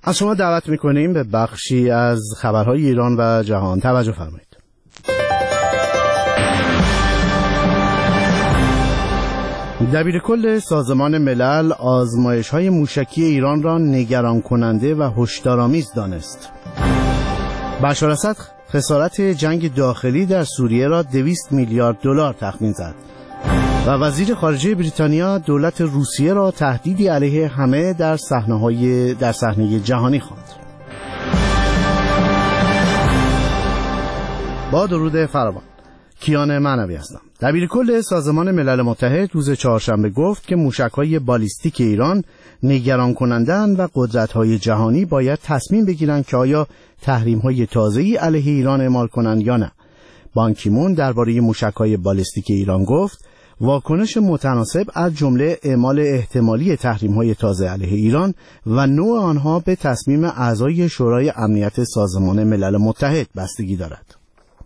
از شما دعوت میکنیم به بخشی از خبرهای ایران و جهان توجه فرمایید. دبیرکل سازمان ملل آزمایش‌های موشکی ایران را نگران کننده و هشدارآمیز دانست. بشار اسد خسارت جنگ داخلی در سوریه را 200 میلیارد دلار تخمین زد و وزیر خارجه بریتانیا دولت روسیه را تهدیدی علیه همه در صحنه جهانی خواند. با درود فراوان، کیان معنوی هستم. دبیرکل سازمان ملل متحد روز چهارشنبه گفت که موشک‌های بالیستیک ایران نگران کننده‌اند و قدرت‌های جهانی باید تصمیم بگیرند که آیا تحریم‌های تازه‌ای علیه ایران اعمال کنند یا نه. بان کی مون درباره موشک‌های بالیستیک ایران گفت واکنش متناسب از جمله اعمال احتمالی تحریم‌های تازه علیه ایران و نوع آنها به تصمیم اعضای شورای امنیت سازمان ملل متحد بستگی دارد.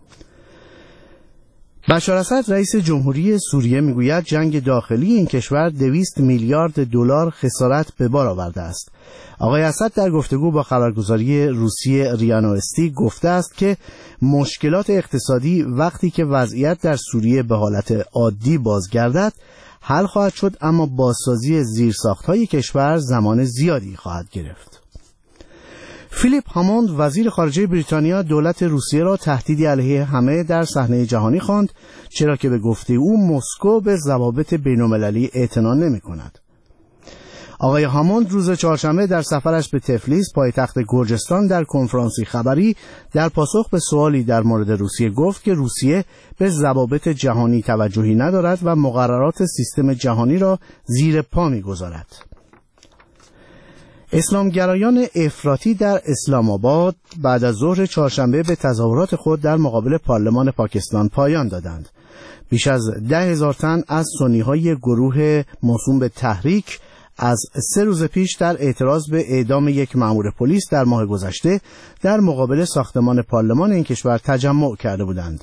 بشار اسد رئیس جمهوری سوریه میگوید جنگ داخلی این کشور 200 میلیارد دلار خسارت به بار آورده است. آقای اسد در گفتگو با خبرگزاری روسی ریا نوستی گفته است که مشکلات اقتصادی وقتی که وضعیت در سوریه به حالت عادی بازگردد حل خواهد شد، اما بازسازی زیرساخت‌های کشور زمان زیادی خواهد گرفت. فیلیپ هاموند وزیر خارجه بریتانیا دولت روسیه را تهدیدی علیه همه در صحنه جهانی خواند، چرا که به گفته او مسکو به ضوابط بین‌المللی اعتنا نمی‌کند. آقای هاموند روز چهارشنبه در سفرش به تفلیس پایتخت گرجستان در کنفرانسی خبری در پاسخ به سوالی در مورد روسیه گفت که روسیه به ضوابط جهانی توجهی ندارد و مقررات سیستم جهانی را زیر پا می‌گذارد. اسلامگرایان افراطی در اسلام آباد بعد از ظهر چهارشنبه به تظاهرات خود در مقابل پارلمان پاکستان پایان دادند. بیش از 10,000 تن از سنی‌های گروه موسوم به تحریک از 3 روز پیش در اعتراض به اعدام یک مأمور پلیس در ماه گذشته در مقابل ساختمان پارلمان این کشور تجمع کرده بودند.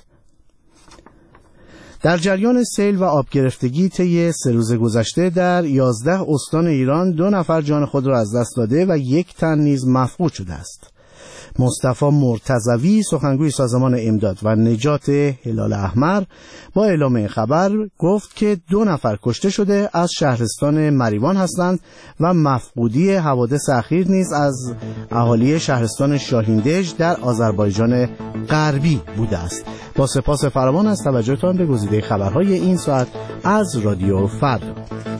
در جریان سیل و آب گرفتگی طی 3 روز گذشته در 11 استان ایران 2 نفر جان خود را از دست داده و 1 تن نیز مفقود شده است. مصطفی مرتضوی سخنگوی سازمان امداد و نجات هلال احمر با اعلام این خبر گفت که 2 نفر کشته شده از شهرستان مریوان هستند و مفقودی حوادث اخیر نیز از اهالی شهرستان شاهیندج در آذربایجان غربی بوده است. با سپاس فراوان از توجهتان به گزیده خبرهای این ساعت از رادیو فردا.